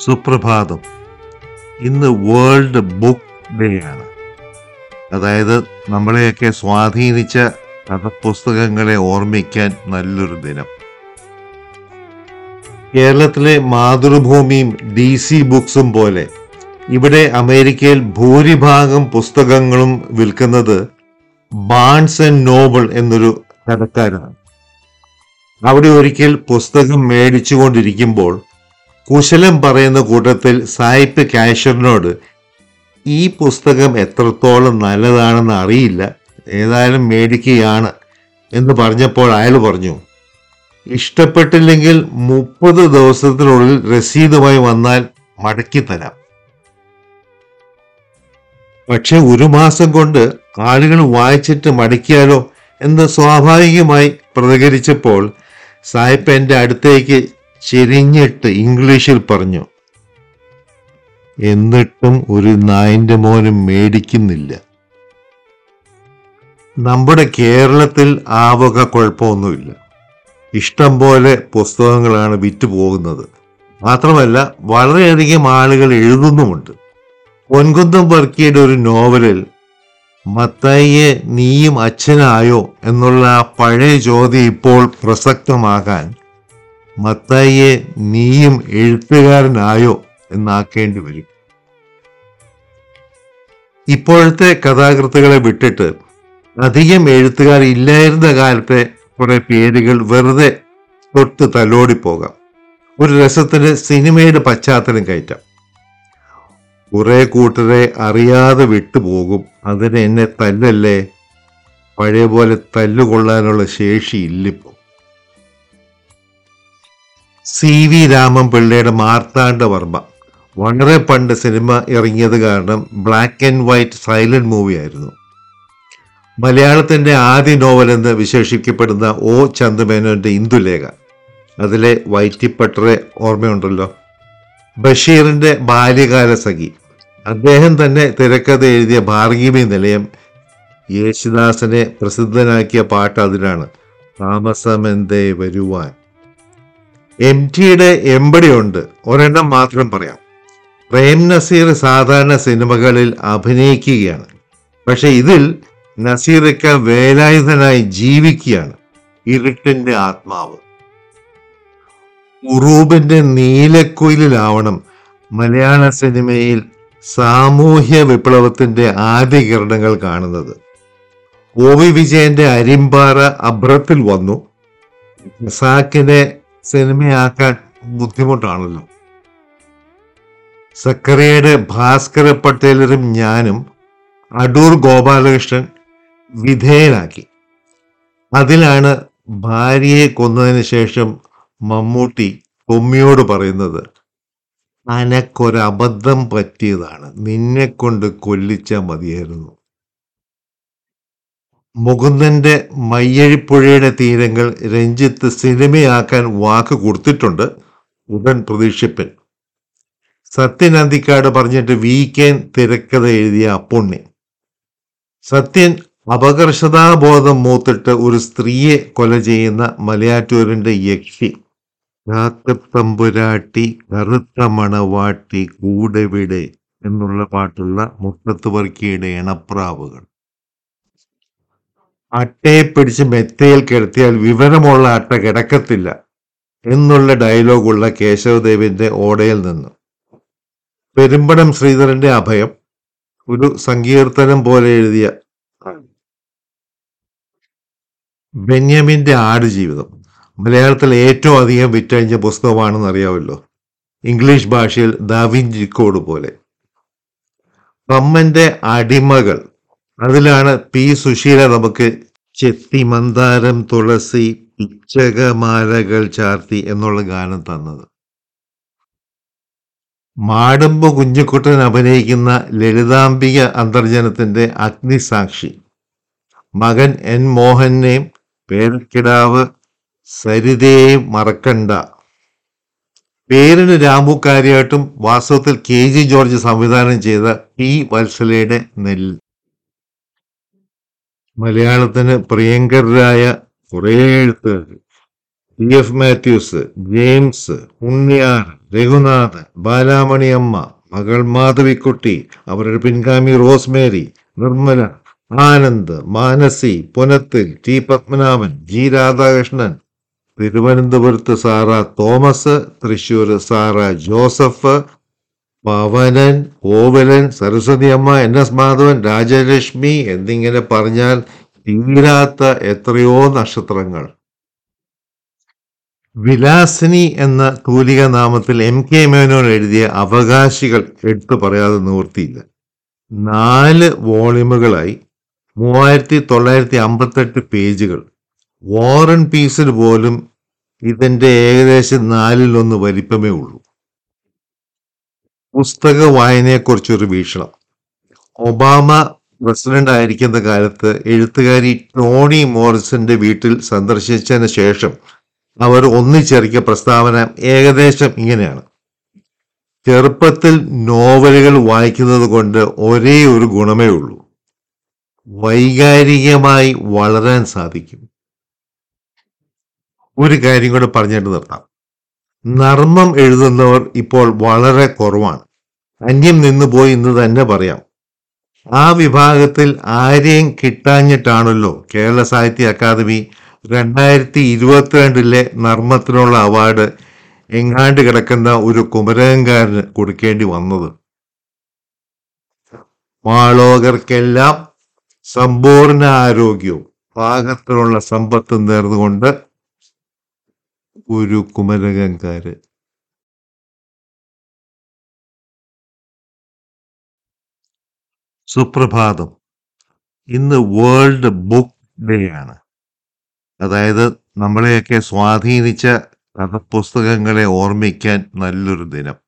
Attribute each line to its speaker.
Speaker 1: സുപ്രഭാതം. ഇന്ന് world book day ആണ്. അതായത് നമ്മളെയൊക്കെ സ്വാധീനിച്ച കഥപുസ്തകങ്ങളെ ഓർമ്മിക്കാൻ നല്ലൊരു ദിനം. കേരളത്തിലെ മാതൃഭൂമിയും DC ബുക്സും പോലെ ഇവിടെ അമേരിക്കയിൽ ഭൂരിഭാഗം പുസ്തകങ്ങളും വിൽക്കുന്നത് ബാൺസ് ആൻഡ് നോബിൾ എന്നൊരു കടക്കാരാണ്. അവിടെ ഒരിക്കൽ പുസ്തകം മേടിച്ചുകൊണ്ടിരിക്കുമ്പോൾ കുശലം പറയുന്ന കൂട്ടത്തിൽ സായിപ്പ് കാഷ്യറിനോട് ഈ പുസ്തകം എത്രത്തോളം നല്ലതാണെന്ന് അറിയില്ല, ഏതായാലും മേടിക്കുകയാണ് എന്ന് പറഞ്ഞപ്പോൾ അയാൾ പറഞ്ഞു, ഇഷ്ടപ്പെട്ടില്ലെങ്കിൽ 30 ദിവസത്തിനുള്ളിൽ രസീതുമായി വന്നാൽ മടക്കി തരാം. പക്ഷെ 1 മാസം കൊണ്ട് ആളുകൾ വായിച്ചിട്ട് മടക്കിയാലോ എന്ന് സ്വാഭാവികമായി പ്രതികരിച്ചപ്പോൾ സായിപ്പ് എൻ്റെ അടുത്തേക്ക് ചെരിഞ്ഞിട്ട് ഇംഗ്ലീഷിൽ പറഞ്ഞു, എന്നിട്ടും ഒരു നായിന്റെ മോനും മേടിക്കുന്നില്ല. നമ്മുടെ കേരളത്തിൽ ആ വക കുഴപ്പമൊന്നുമില്ല. ഇഷ്ടം പോലെ പുസ്തകങ്ങളാണ് വിറ്റുപോകുന്നത്. മാത്രമല്ല വളരെയധികം ആളുകൾ എഴുതുന്നുമുണ്ട്. പൊൻകുന്നം വർക്കിയുടെ ഒരു നോവലിൽ മത്തായിയെ നീയും അച്ഛനായോ എന്നുള്ള ആ പഴയ ചോദ്യം ഇപ്പോൾ പ്രസക്തമാകാൻ മത്തായിയെ നീയും എഴുത്തുകാരനായോ എന്നാക്കേണ്ടി വരും. ഇപ്പോഴത്തെ കഥാകൃത്തുകളെ വിട്ടിട്ട് അധികം എഴുത്തുകാർ ഇല്ലായിരുന്ന കാലത്തെ കുറെ പേരുകൾ വെറുതെ തൊട്ട് തലോടിപ്പോകാം. ഒരു രസത്തിന് സിനിമയുടെ പശ്ചാത്തലം കയറ്റാം. കുറെ കൂട്ടരെ അറിയാതെ വിട്ടുപോകും. അതിന് എന്നെ തല്ലല്ലേ, പഴയ പോലെ തല്ലുകൊള്ളാനുള്ള ശേഷി ഇല്ലിപ്പോ. CV രാമൻപിള്ളയുടെ മാർത്താണ്ഡവർമ്മ വളരെ പണ്ട് സിനിമ ഇറങ്ങിയത് കാരണം black and white silent movie ആയിരുന്നു. മലയാളത്തിന്റെ ആദ്യ നോവൽ എന്ന് വിശേഷിക്കപ്പെടുന്ന O ചന്ദമേനോന്റെ ഇന്ദുലേഖ, അതിലെ വൈറ്റിപ്പട്ടറെ ഓർമ്മയുണ്ടല്ലോ. ബഷീറിന്റെ ബാല്യകാല സഖി, അദ്ദേഹം തന്നെ തിരക്കഥ എഴുതിയ ഭാർഗവി നിലയം, യേശുദാസനെ പ്രസിദ്ധനാക്കിയ പാട്ട് അതിനാണ്, താമസമെന്തേ വരുവാൻ. MTയുടെ എമ്പടിയുണ്ട്, ഒരെണ്ണം മാത്രം പറയാം. പ്രേം നസീർ സാധാരണ സിനിമകളിൽ അഭിനയിക്കുകയാണ്, പക്ഷെ ഇതിൽ നസീറൊക്കെ വേലായുധനായി ജീവിക്കുകയാണ്. ഇരുട്ടിന്റെ ആത്മാവ്. ഉറൂബിന്റെ നീലക്കുയിലാവണം മലയാള സിനിമയിൽ സാമൂഹ്യ വിപ്ലവത്തിന്റെ ആദ്യ കിരണങ്ങൾ കാണുന്നത്. OV വിജയന്റെ അരിമ്പാറ അഭ്രത്തിൽ വന്നു. ഖസാക്കിനെ സിനിമയാക്കാൻ ബുദ്ധിമുട്ടാണല്ലോ. സക്കറിയയുടെ ഭാസ്കര പട്ടേലരും ഞാനും അടൂർ ഗോപാലകൃഷ്ണൻ വിധേയനാക്കി. അതിലാണ് ഭാര്യയെ കൊന്നതിന് ശേഷം മമ്മൂട്ടി തൊമ്മിയോട് പറയുന്നത്, അനക്കൊരബദ്ധം പറ്റിയതാണ്, നിന്നെ കൊണ്ട് കൊല്ലിച്ച മതിയായിരുന്നു. മുകുന്ദന്റെ മയ്യഴിപ്പുഴയുടെ തീരങ്ങൾ രഞ്ജിത്ത് സിനിമയാക്കാൻ വാക്ക് കൊടുത്തിട്ടുണ്ട്. ഉടൻ പ്രതീക്ഷിപ്പൻ. സത്യൻ അന്തിക്കാട് പറഞ്ഞിട്ട് വീക്കെൻ തിരക്കഥ എഴുതിയ അപ്പുണ്ണി. സത്യൻ അപകർഷതാബോധം മൂത്തിട്ട് ഒരു സ്ത്രീയെ കൊല ചെയ്യുന്ന മലയാറ്റൂരിന്റെ യക്ഷി. തമ്പുരാട്ടി കറുത്ത മണവാട്ടി കൂടെവിടെ എന്നുള്ള പാട്ടുള്ള മുട്ടത്ത് വർക്കിയുടെ ഇണപ്രാവുകൾ. അട്ടയെ പിടിച്ച് മെത്തയിൽ കിടത്തിയാൽ വിവരമുള്ള അട്ട കിടക്കത്തില്ല എന്നുള്ള ഡയലോഗുള്ള കേശവദേവിന്റെ ഓടയിൽ നിന്ന്. പെരുമ്പടം ശ്രീധരന്റെ അഭയം ഒരു സങ്കീർത്തനം പോലെ എഴുതിയ. ബെന്യാമിന്റെ ആടുജീവിതം മലയാളത്തിൽ ഏറ്റവും അധികം വിറ്റഴിഞ്ഞ പുസ്തകമാണെന്ന് അറിയാമല്ലോ. ഇംഗ്ലീഷ് ഭാഷയിൽ ദാവിഞ്ചി കോഡ് പോലെ. പമ്മന്റെ അടിമകൾ, അതിലാണ് P. സുശീല നമുക്ക് ചെത്തി മന്ദാരം തുളസി പിച്ചകമാലകൾ ചാർത്തി എന്നുള്ള ഗാനം തന്നത്. മാടമ്പ് കുഞ്ഞിക്കുട്ടൻ അഭിനയിക്കുന്ന ലളിതാംബിക അന്തർജനത്തിന്റെ അഗ്നിസാക്ഷി. മകൻ N. മോഹനെയും പേരക്കിടാവ് സരിതയെയും മറക്കണ്ട. പേരിന് രാമു കാര്യമായിട്ടും വാസ്തവത്തിൽ KG ജോർജ് സംവിധാനം ചെയ്ത P. വത്സലയുടെ നെല്ല്. മലയാളത്തിന് പ്രിയങ്കരായ കുറേ എഴുത്തുകാർ, TF Mathews, James, Unniyar, Raghunathan, Balamaniamma, മകൾ മാധവിക്കുട്ടി, അവരുടെ പിൻഗാമി Rosemary, Nirmala, Anand, Manasi, Punathil, T Padmanabhan, G Radhakrishnan, തിരുവനന്തപുരത്ത് Sara Thomas, Thrissur Sara Joseph, Pavanan, Kovalan, Saraswati Amma, NS Madhavan, Rajalakshmi എന്നിങ്ങനെ പറഞ്ഞാൽ തീരാത്ത എത്രയോ നക്ഷത്രങ്ങൾ. വിലാസിനി എന്ന തൂലിക നാമത്തിൽ MK മേനോൻ എഴുതിയ അവകാശികൾ എടുത്തു പറയാതെ നിവൃത്തിയില്ല. 4 വോളിമുകളായി 3958 പേജുകൾ. വാർ ആൻഡ് പീസിന് പോലും ഇതിന്റെ ഏകദേശം 1/4 വലിപ്പമേ ഉള്ളൂ. പുസ്തക വായനയെക്കുറിച്ചൊരു വീക്ഷണം. ഒബാമ പ്രസിഡന്റ് ആയിരിക്കുന്ന കാലത്ത് എഴുത്തുകാരി ടോണി മോറിസന്റെ വീട്ടിൽ സന്ദർശിച്ചതിന് ശേഷം അവർ ഒന്നിച്ചിറക്കിയ പ്രസ്താവന ഏകദേശം ഇങ്ങനെയാണ്: ചെറുപ്പത്തിൽ നോവലുകൾ വായിക്കുന്നത് കൊണ്ട് ഒരേ ഒരു ഗുണമേ ഉള്ളൂ, വൈകാരികമായി വളരാൻ സാധിക്കും. ഒരു കാര്യം കൂടെ പറഞ്ഞിട്ട് നിർത്താം. നർമ്മം എഴുതുന്നവർ ഇപ്പോൾ വളരെ കുറവാണ്, അന്യം നിന്ന് പോയി എന്ന് തന്നെ പറയാം. ആ വിഭാഗത്തിൽ ആരെയും കിട്ടാഞ്ഞിട്ടാണല്ലോ കേരള സാഹിത്യ അക്കാദമി 2022 നർമ്മത്തിനുള്ള അവാർഡ് എങ്ങാണ്ട് കിടക്കുന്ന ഒരു കുമരകംകാരന് കൊടുക്കേണ്ടി വന്നത്. മാളോകർക്കെല്ലാം സമ്പൂർണ്ണ ആരോഗ്യവും പാകത്തിനുള്ള സമ്പത്തും നേർന്നുകൊണ്ട് ഒരു കുമരകംകാര്. സുപ്രഭാതം. ഇന്ന് വേൾഡ് ബുക്ക് ഡേ ആണ്. അതായത് നമ്മളെയൊക്കെ സ്വാധീനിച്ച കഥപുസ്തകങ്ങളെ ഓർമ്മിക്കാൻ നല്ലൊരു ദിനം.